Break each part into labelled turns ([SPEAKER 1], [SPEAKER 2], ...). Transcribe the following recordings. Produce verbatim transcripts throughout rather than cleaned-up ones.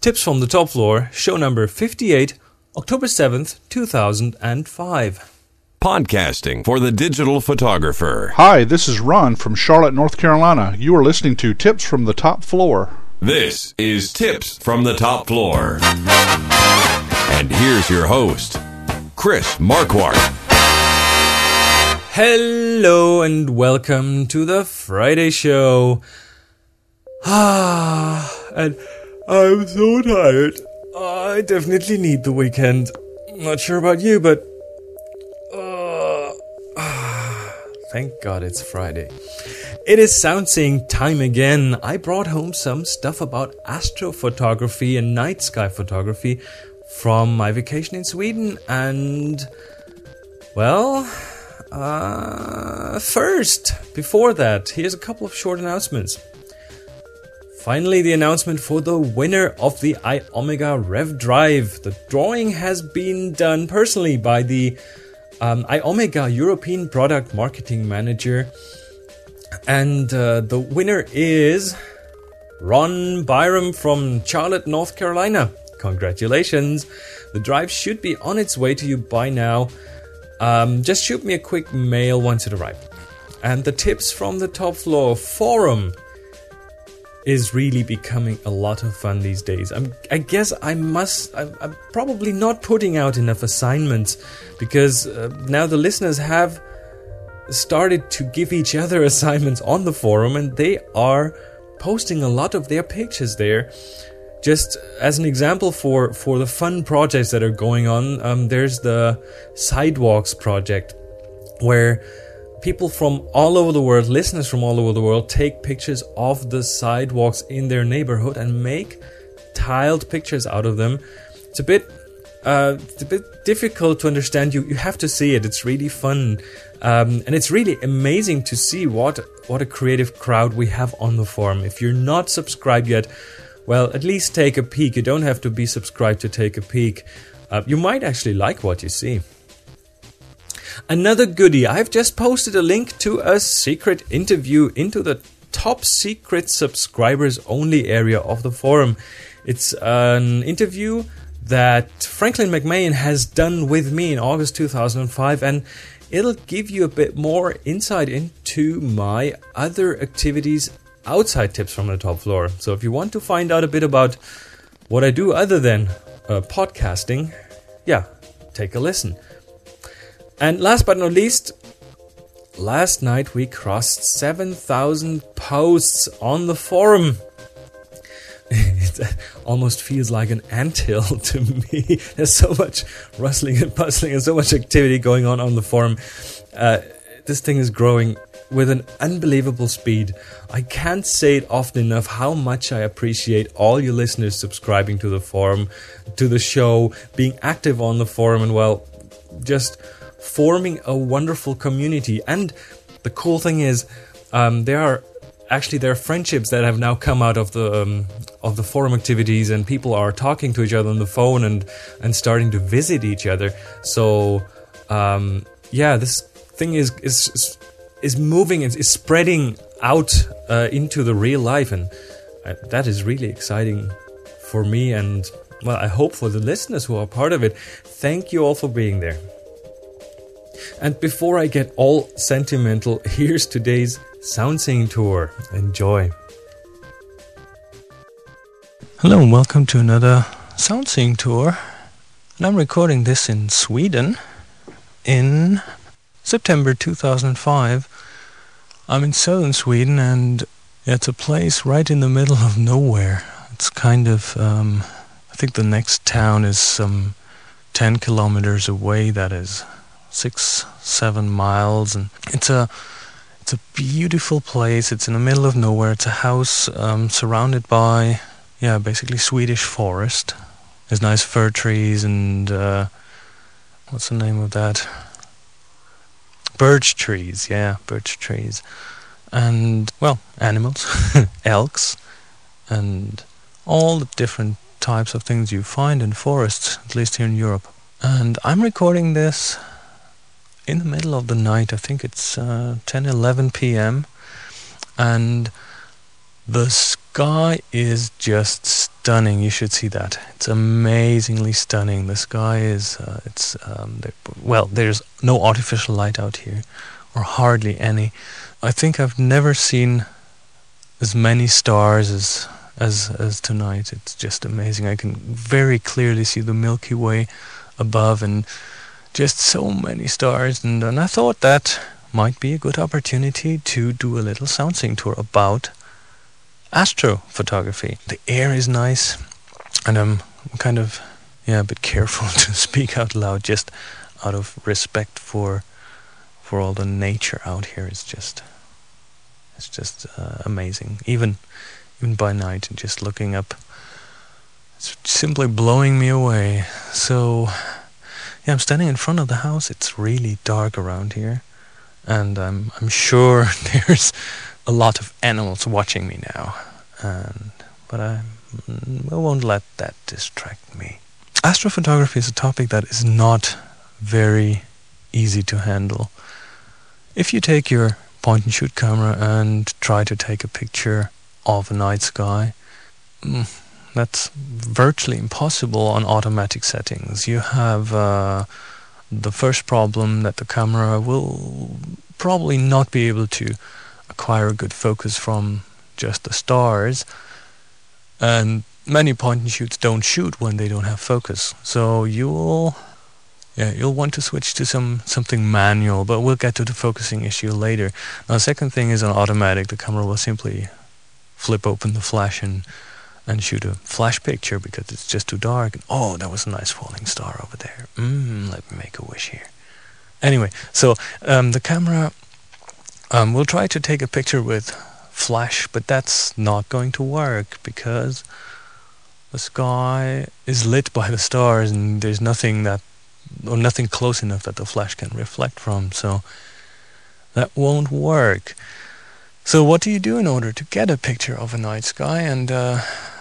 [SPEAKER 1] Tips from the Top Floor, show number fifty-eight, October seventh, two thousand five.
[SPEAKER 2] Podcasting for the digital photographer.
[SPEAKER 3] Hi, this is Ron from Charlotte, North Carolina. You are listening to Tips from the Top Floor.
[SPEAKER 2] This is Tips from the Top Floor. And here's your host, Chris Marquardt.
[SPEAKER 1] Hello and welcome to the Friday show. Ah, and I'm so tired. I definitely need the weekend. Not sure about you, but uh, ah, thank God it's Friday. It is sound seeing time again. I brought home some stuff about astrophotography and night sky photography from my vacation in Sweden, and well, uh, first, before that, here's a couple of short announcements. Finally, the announcement for the winner of the iOmega Rev Drive. The drawing has been done personally by the um, iOmega European Product Marketing Manager. And uh, the winner is Ron Byram from Charlotte, North Carolina. Congratulations. The drive should be on its way to you by now. Um, just shoot me a quick mail once it arrives. And the Tips from the Top Floor forum is really becoming a lot of fun these days. I'm, I guess I must, I'm, I'm probably not putting out enough assignments because uh, now the listeners have started to give each other assignments on the forum, and they are posting a lot of their pictures there. Just as an example for, for the fun projects that are going on, um, there's the Sidewalks project, where people from all over the world, listeners from all over the world, take pictures of the sidewalks in their neighborhood and make tiled pictures out of them. It's a bit, uh, it's a bit difficult to understand. You you have to see it. It's really fun, um, and it's really amazing to see what what a creative crowd we have on the forum. If you're not subscribed yet, well, at least take a peek. You don't have to be subscribed to take a peek. Uh, you might actually like what you see. Another goodie, I've just posted a link to a secret interview into the top secret subscribers only area of the forum. It's an interview that Franklin McMahon has done with me in August two thousand five, and it'll give you a bit more insight into my other activities outside Tips from the Top Floor. So if you want to find out a bit about what I do other than uh, podcasting, yeah, take a listen. And last but not least, last night we crossed seven thousand posts on the forum. It almost feels like an anthill to me. There's so much rustling and bustling and so much activity going on on the forum. Uh, this thing is growing with an unbelievable speed. I can't say it often enough how much I appreciate all you listeners subscribing to the forum, to the show, being active on the forum, and well, just forming a wonderful community. And the cool thing is, um, there are actually there are friendships that have now come out of the um, of the forum activities, and people are talking to each other on the phone and and starting to visit each other. So um, yeah, this thing is is is moving, is, is spreading out uh, into the real life, and uh, that is really exciting for me, and well, I hope for the listeners who are part of it. Thank you all for being there. And before I get all sentimental, here's today's sound singing tour. Enjoy.
[SPEAKER 4] Hello and welcome to another sound singing tour. And I'm recording this in Sweden in September two thousand five. I'm in southern Sweden, and it's a place right in the middle of nowhere. It's kind of, um, I think the next town is some ten kilometers away. That is six, seven miles, and it's a it's a beautiful place. It's in the middle of nowhere. It's a house um, surrounded by, yeah, basically Swedish forest. There's nice fir trees and uh, what's the name of that? Birch trees, yeah, birch trees, and well, animals, elks, and all the different types of things you find in forests, at least here in Europe. And I'm recording this in the middle of the night. I think it's uh, ten, eleven p.m. and the sky is just stunning. You should see that. It's amazingly stunning. The sky is, uh, it's, um, there, well, there's no artificial light out here, or hardly any. I think I've never seen as many stars as as as tonight. It's just amazing. I can very clearly see the Milky Way above, and just so many stars. And, and I thought that might be a good opportunity to do a little sound-seeing tour about astrophotography. The air is nice, and I'm kind of yeah a bit careful to speak out loud, just out of respect for for all the nature out here. It's just it's just uh, amazing. Even even by night, and just looking up, it's simply blowing me away. So yeah, I'm standing in front of the house. It's really dark around here, and I'm I'm sure there's a lot of animals watching me now, and but I, I won't let that distract me. Astrophotography is a topic that is not very easy to handle. If you take your point and shoot camera and try to take a picture of a night sky, that's virtually impossible on automatic settings. You have uh, the first problem that the camera will probably not be able to acquire a good focus from just the stars, and many point and shoots don't shoot when they don't have focus. So you'll yeah you'll want to switch to some something manual, but we'll get to the focusing issue later. Now, the second thing is on automatic. The camera will simply flip open the flash and and shoot a flash picture because it's just too dark. And, oh, that was a nice falling star over there. Mm, let me make a wish here. Anyway, so um, the camera um, will try to take a picture with flash, but that's not going to work because the sky is lit by the stars, and there's nothing that or nothing close enough that the flash can reflect from. So that won't work. So what do you do in order to get a picture of a night sky? And uh,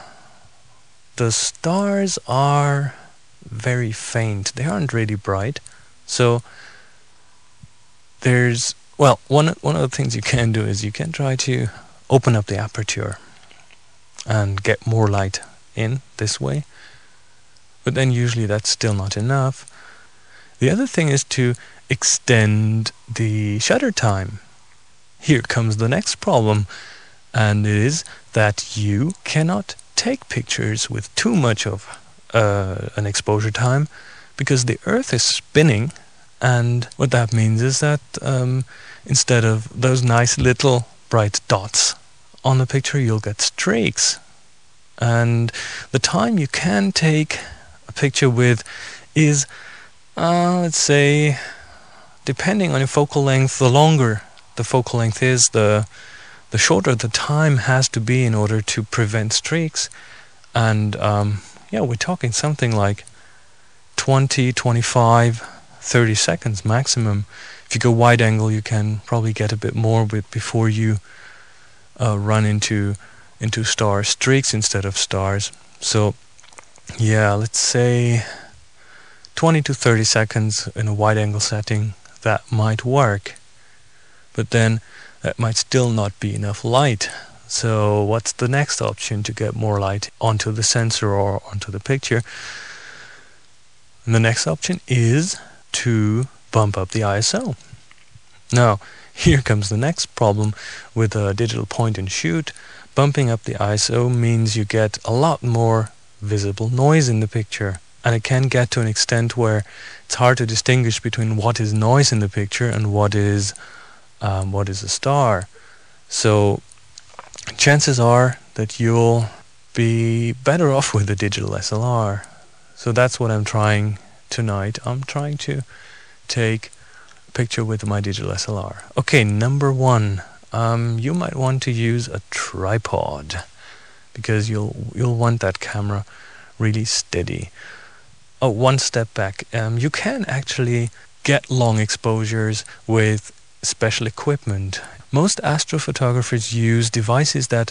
[SPEAKER 4] the stars are very faint. They aren't really bright. So there's, well, one, one of the things you can do is you can try to open up the aperture and get more light in this way. But then usually that's still not enough. The other thing is to extend the shutter time. Here comes the next problem, and it is that you cannot take pictures with too much of uh, an exposure time because the Earth is spinning, and what that means is that um, instead of those nice little bright dots on the picture, you'll get streaks. And the time you can take a picture with is, uh, let's say, depending on your focal length, the longer the focal length is, the the shorter the time has to be in order to prevent streaks. And um, yeah, we're talking something like twenty, twenty-five, thirty seconds maximum. If you go wide angle, you can probably get a bit more with before you uh, run into into star streaks instead of stars. So yeah, let's say twenty to thirty seconds in a wide angle setting, that might work. But then that might still not be enough light. So what's the next option to get more light onto the sensor or onto the picture? And the next option is to bump up the I S O. Now, here comes the next problem with a digital point and shoot. Bumping up the I S O means you get a lot more visible noise in the picture. And it can get to an extent where it's hard to distinguish between what is noise in the picture and what is um, what is a star. So chances are that you'll be better off with a digital S L R. So that's what I'm trying tonight. I'm trying to take a picture with my digital S L R. Okay, number one, um, you might want to use a tripod because you'll you'll want that camera really steady. Oh, one step back. Um, you can actually get long exposures with special equipment. Most astrophotographers use devices that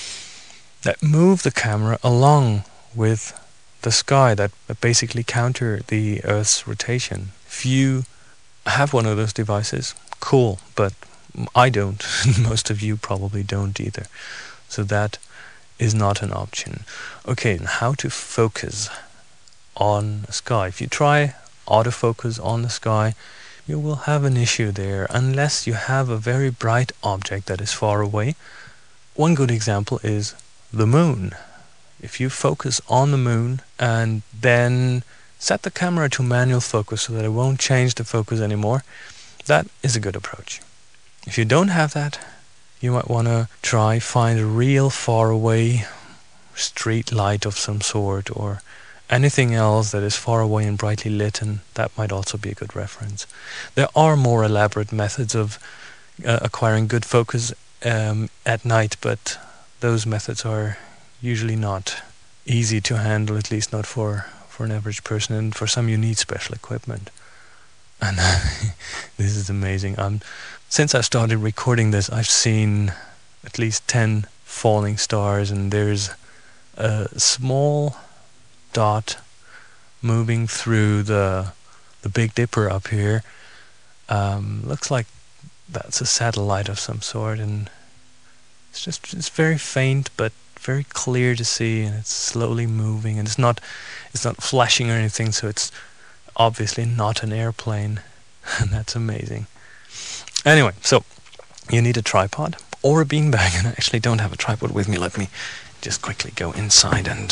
[SPEAKER 4] that move the camera along with the sky, that basically counter the Earth's rotation. If you have one of those devices, cool, but I don't. Most of you probably don't either. So that is not an option. Okay, and how to focus on the sky. If you try autofocus on the sky, you will have an issue there unless you have a very bright object that is far away. One good example is the moon. If you focus on the moon and then set the camera to manual focus so that it won't change the focus anymore, that is a good approach. If you don't have that, you might want to try find a real far away street light of some sort or anything else that is far away and brightly lit, and that might also be a good reference. There are more elaborate methods of uh, acquiring good focus um, at night, but those methods are usually not easy to handle, at least not for, for an average person, and for some you need special equipment. And this is amazing. Um, since I started recording this, I've seen at least ten falling stars, and there's a small dot moving through the the Big Dipper up here. Um, looks like that's a satellite of some sort, and it's just it's very faint but very clear to see, and it's slowly moving, and it's not it's not flashing or anything, so it's obviously not an airplane. And that's amazing. Anyway, so you need a tripod or a beanbag, and I actually don't have a tripod with me. Let me just quickly go inside and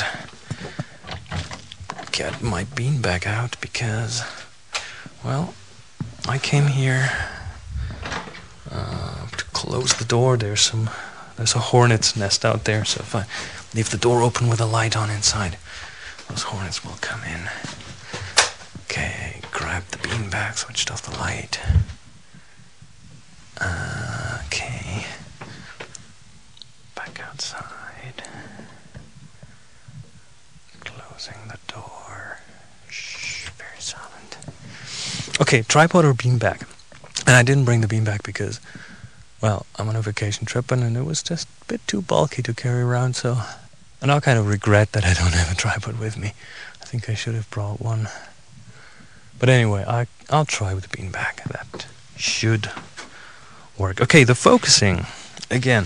[SPEAKER 4] get my beanbag out, because, well, I came here uh, to close the door. There's some there's a hornet's nest out there, so if I leave the door open with a light on inside, those hornets will come in. Okay, grab the beanbag, switched off the light. Uh, okay, back outside, closing the door. Shh, very silent. Okay, tripod or beanbag. And I didn't bring the beanbag because, well, I'm on a vacation trip and, and it was just a bit too bulky to carry around, so I now kind of regret that I don't have a tripod with me. I think I should have brought one. But anyway, I, I'll try with the beanbag. That should work. Okay, the focusing. Again,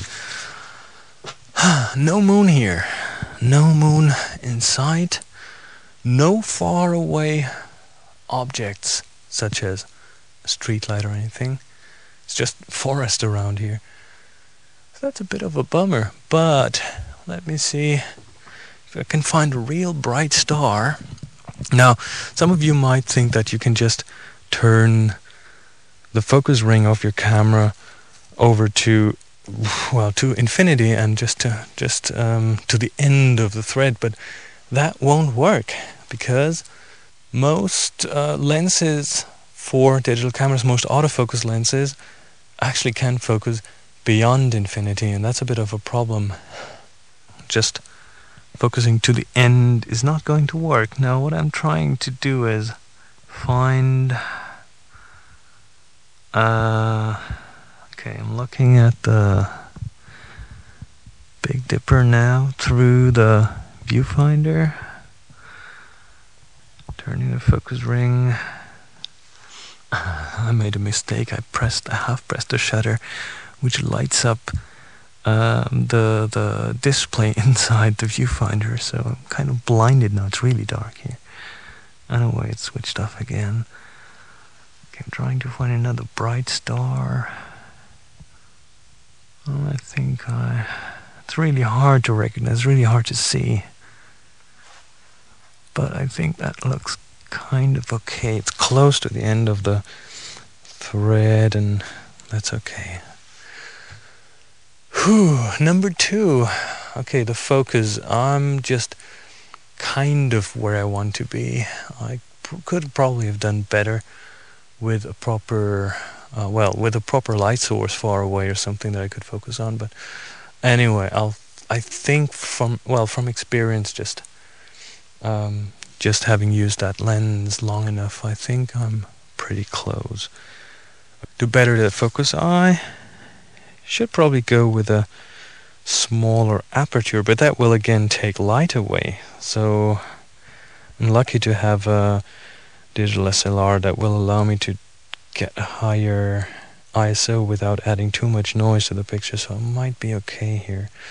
[SPEAKER 4] no moon here. No moon in sight. No far away objects such as a street light or anything. It's just forest around here. So that's a bit of a bummer. But let me see if I can find a real bright star. Now, some of you might think that you can just turn the focus ring of your camera over to, well, to infinity and just to just um, to the end of the thread, but that won't work because most uh, lenses for digital cameras, most autofocus lenses, actually can focus beyond infinity, and that's a bit of a problem. Just focusing to the end is not going to work. Now what I'm trying to do is find uh okay, I'm looking at the Big Dipper now through the viewfinder, turning the focus ring. I made a mistake. I pressed I half pressed the shutter, which lights up Um, the the display inside the viewfinder, so I'm kind of blinded now. It's really dark here. Anyway, it's switched off again. Okay, I'm trying to find another bright star. Oh, I think I... It's really hard to recognize, really hard to see. But I think that looks kind of okay. It's close to the end of the thread, and that's okay. Whew, number two. Okay, the focus. I'm just kind of where I want to be. I pr- could probably have done better with a proper, uh, well, with a proper light source far away or something that I could focus on. But anyway, I'll. I think from well from experience, just um, just having used that lens long enough, I think I'm pretty close. To better the focus, I should probably go with a smaller aperture, but that will again take light away. So I'm lucky to have a digital S L R that will allow me to get a higher I S O without adding too much noise to the picture, so I might be okay here.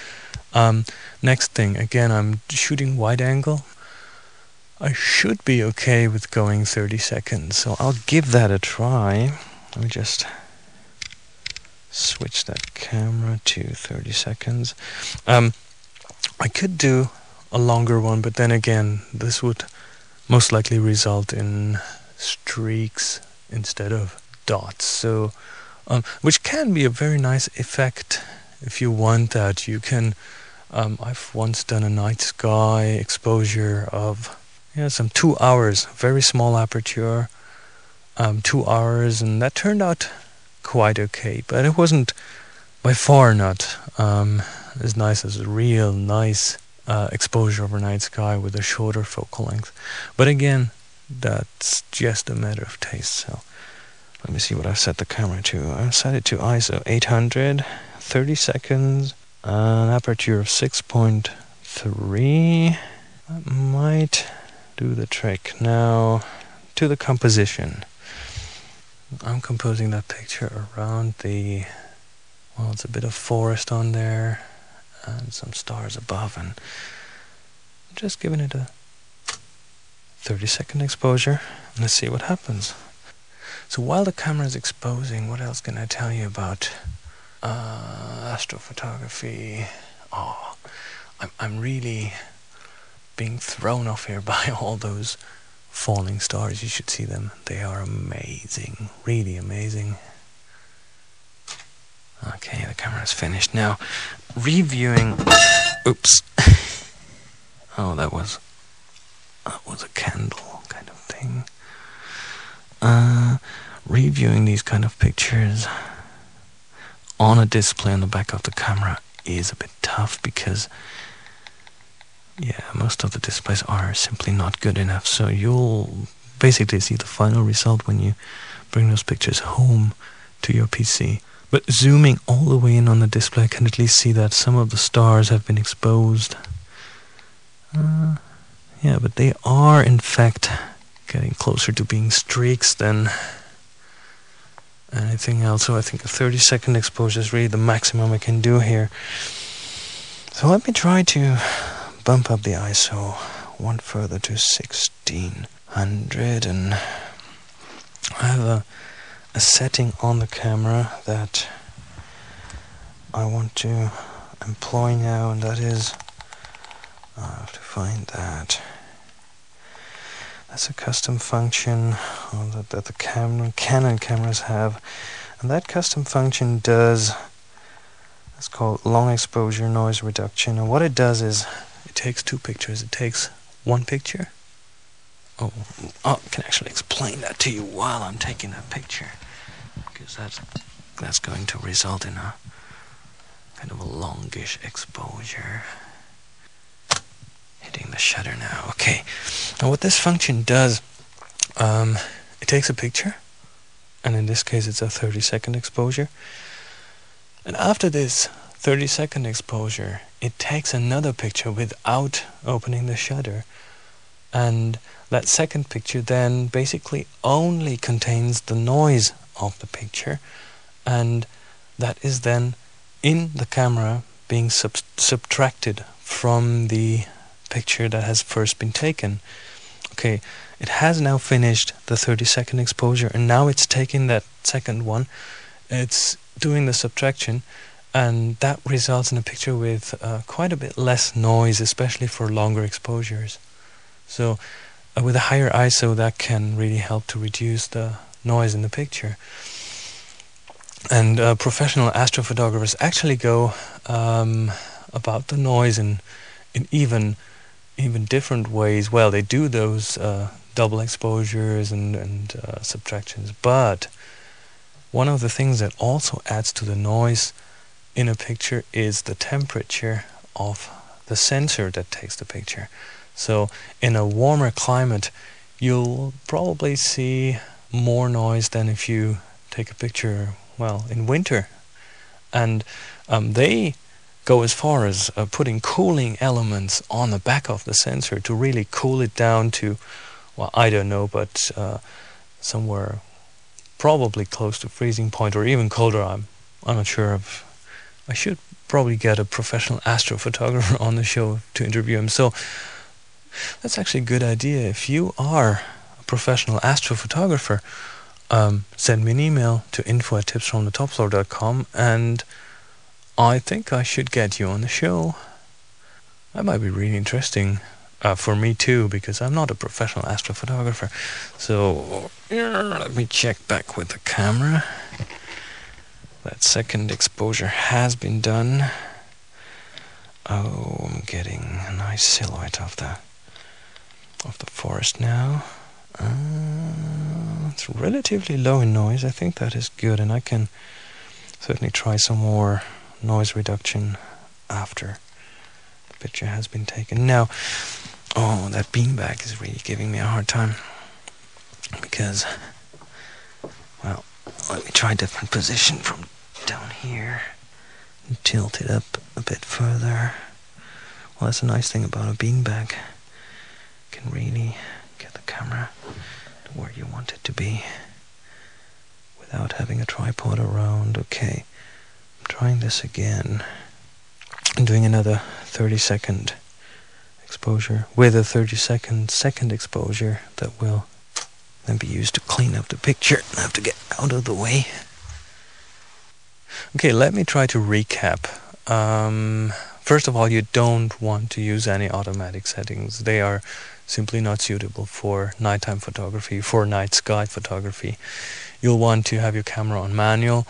[SPEAKER 4] Um, next thing, again, I'm shooting wide angle. I should be okay with going thirty seconds, so I'll give that a try. Let me just switch that camera to thirty seconds. Um, I could do a longer one, but then again, this would most likely result in streaks instead of dots. So, um, which can be a very nice effect if you want that. You can. Um, I've once done a night sky exposure of yeah some two hours, very small aperture, um, two hours, and that turned out quite okay. But it wasn't by far not um, as nice as a real nice uh, exposure of a night sky with a shorter focal length. But again, that's just a matter of taste. So let me see what I've set the camera to. I've set it to I S O eight hundred, thirty seconds, an aperture of six point three. That might do the trick. Now to the composition. I'm composing that picture around the, well, it's a bit of forest on there and some stars above, and I'm just giving it a thirty second exposure. Let's see what happens. So while the camera is exposing, what else can I tell you about uh, astrophotography? Oh, I'm, I'm really being thrown off here by all those falling stars. You should see them. They are amazing, really amazing. Okay, the camera's finished. Now, reviewing... Oops. Oh, that was... That was a candle kind of thing. Uh, reviewing these kind of pictures on a display on the back of the camera is a bit tough because, yeah, most of the displays are simply not good enough. So you'll basically see the final result when you bring those pictures home to your P C. But zooming all the way in on the display, I can at least see that some of the stars have been exposed. Uh, yeah, but they are in fact getting closer to being streaks than anything else. So I think a thirty second exposure is really the maximum I can do here. So let me try to bump up the I S O one further to sixteen hundred, and I have a, a setting on the camera that I want to employ now, and that is, I have to find that. That's a custom function that, that the camera, Canon cameras have, and that custom function does, it's called long exposure noise reduction, and what it does is it takes two pictures. It takes one picture. Oh, I can actually explain that to you while I'm taking that picture, because that's that's going to result in a kind of a longish exposure. Hitting the shutter now. Okay. Now what this function does, um, it takes a picture, and in this case it's a thirty second exposure. And after this thirty second exposure, it takes another picture without opening the shutter. And that second picture then basically only contains the noise of the picture, and that is then in the camera being sub subtracted from the picture that has first been taken. Okay, it has now finished the thirty second exposure, and now it's taking that second one, it's doing the subtraction, and that results in a picture with uh, quite a bit less noise, especially for longer exposures. So uh, with a higher I S O, that can really help to reduce the noise in the picture. And uh, professional astrophotographers actually go um, about the noise in in even even different ways. Well, they do those uh, double exposures and, and uh, subtractions, but one of the things that also adds to the noise in a picture is the temperature of the sensor that takes the picture. So in a warmer climate, you'll probably see more noise than if you take a picture, well, in winter. And um, they go as far as uh, putting cooling elements on the back of the sensor to really cool it down to, well, I don't know, but uh, somewhere probably close to freezing point or even colder. I'm, I'm not sure of. I should probably get a professional astrophotographer on the show to interview him. So that's actually a good idea. If you are a professional astrophotographer, um, send me an email to info at tips from the top floor dot com, and I think I should get you on the show. That might be really interesting uh, for me too, because I'm not a professional astrophotographer. So yeah, let me check back with the camera. That second exposure has been done. Oh, I'm getting a nice silhouette of the of the forest now. Uh, it's relatively low in noise. I think that is good, and I can certainly try some more noise reduction after the picture has been taken. Now, oh, that beanbag is really giving me a hard time, because, well, let me try a different position from down here and tilt it up a bit further. Well, that's a nice thing about a beanbag. You can really get the camera to where you want it to be without having a tripod around. Okay, I'm trying this again. I'm doing another thirty second exposure with a thirty second second exposure that will then be used to clean up the picture. I have to get out of the way. Okay, let me try to recap. Um, first of all, you don't want to use any automatic settings. They are simply not suitable for nighttime photography, for night sky photography. You'll want to have your camera on manual.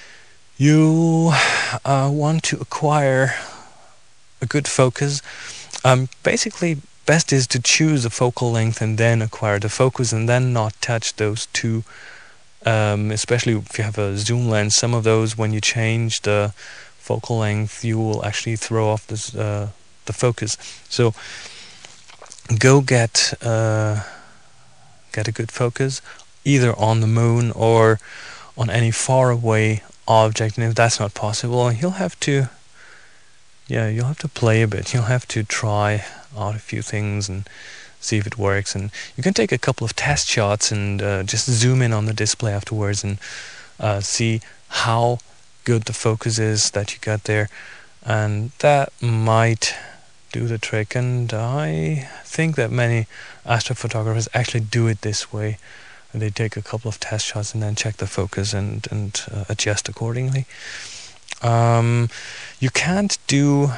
[SPEAKER 4] You uh, want to acquire a good focus. Um, basically, best is to choose a focal length and then acquire the focus, and then not touch those two. Um, especially if you have a zoom lens, some of those, when you change the focal length, you will actually throw off this, uh, the focus. So go get uh, get a good focus, either on the moon or on any far away object. And if that's not possible, you'll have to, yeah, you'll have to play a bit. You'll have to try out a few things and see if it works. And you can take a couple of test shots and uh, just zoom in on the display afterwards and uh, see how good the focus is that you got there, and that might do the trick. And I think that many astrophotographers actually do it this way. They take a couple of test shots and then check the focus and, and uh, adjust accordingly. Um, you can't do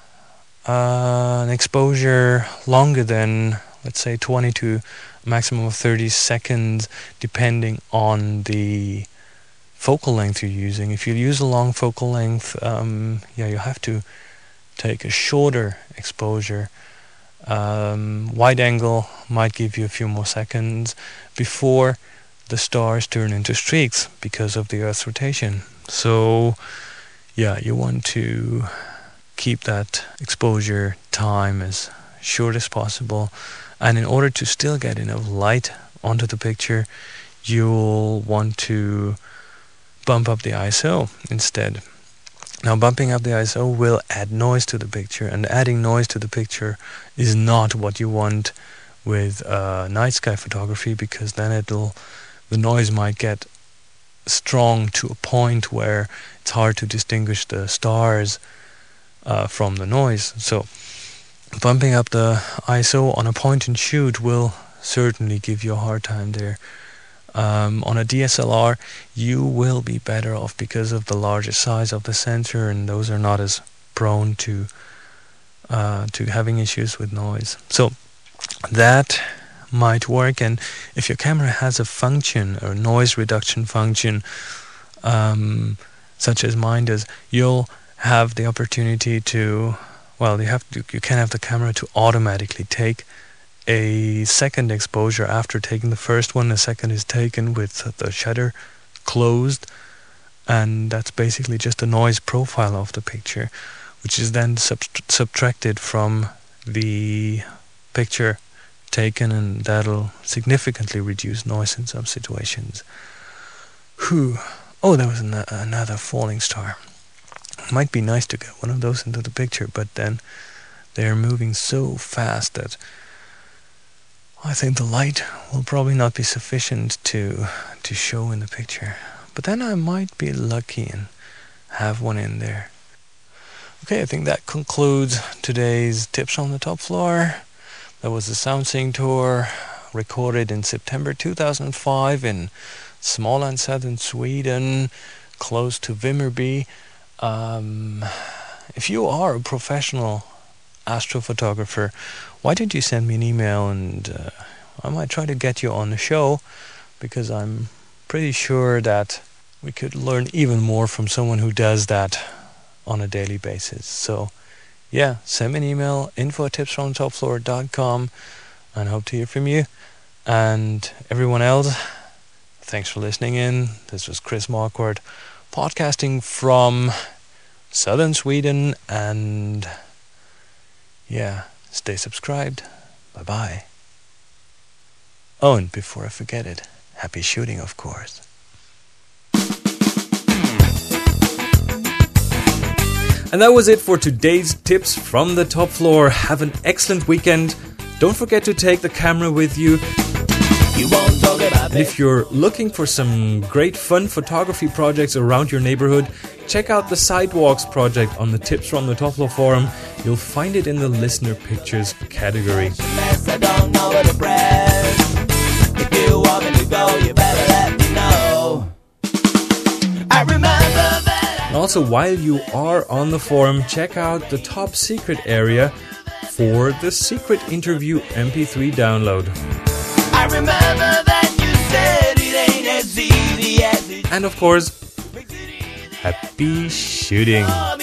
[SPEAKER 4] uh, an exposure longer than, let's say, twenty to a maximum of thirty seconds, depending on the focal length you're using. If you use a long focal length, um, yeah, you have to take a shorter exposure. Um, wide angle might give you a few more seconds before the stars turn into streaks because of the Earth's rotation. So, yeah, you want to keep that exposure time as short as possible. And in order to still get enough light onto the picture, you'll want to bump up the I S O instead. Now, bumping up the I S O will add noise to the picture, and adding noise to the picture is not what you want with uh, night sky photography, because then it'll the noise might get strong to a point where it's hard to distinguish the stars uh, from the noise. So bumping up the I S O on a point and shoot will certainly give you a hard time there. Um, on a D S L R, you will be better off because of the larger size of the sensor, and those are not as prone to uh, to having issues with noise. So that might work. And if your camera has a function or noise reduction function, um, such as mine does, you'll have the opportunity to, well, you have to, you can have the camera to automatically take a second exposure after taking the first one. The second is taken with the shutter closed, and that's basically just a noise profile of the picture, which is then sub- subtracted from the picture taken, and that'll significantly reduce noise in some situations. Whew. Oh, there was an- another falling star. Might be nice to get one of those into the picture, but then they're moving so fast that I think the light will probably not be sufficient to to show in the picture. But then I might be lucky and have one in there. Okay, I think that concludes today's Tips on the Top Floor. That was the Sound Seeing Tour, recorded in September two thousand five in Småland, southern Sweden, close to Vimmerby. Um, if you are a professional astrophotographer, why don't you send me an email, and uh, I might try to get you on the show, because I'm pretty sure that we could learn even more from someone who does that on a daily basis. So yeah, send me an email, info at tips from the top floor dot com, and hope to hear from you. And everyone else, thanks for listening in. This was Chris Marquardt, podcasting from southern Sweden, and yeah, stay subscribed. Bye bye. Oh, and before I forget it, happy shooting, of course.
[SPEAKER 1] And that was it for today's Tips from the Top Floor. Have an excellent weekend. Don't forget to take the camera with you.
[SPEAKER 5] You won't talk about
[SPEAKER 1] And if you're looking for some great fun photography projects around your neighborhood, check out the Sidewalks project on the Tips from the Top Floor forum. You'll find it in the Listener Pictures category.
[SPEAKER 5] mess, I don't know where to press. If you want me to go, you better let me know. I remember that.
[SPEAKER 1] And also, while you are on the forum, check out the top secret area for the secret interview M P three download.
[SPEAKER 5] I remember that you said it ain't as easy as it
[SPEAKER 1] And of course, happy shooting!
[SPEAKER 5] should be.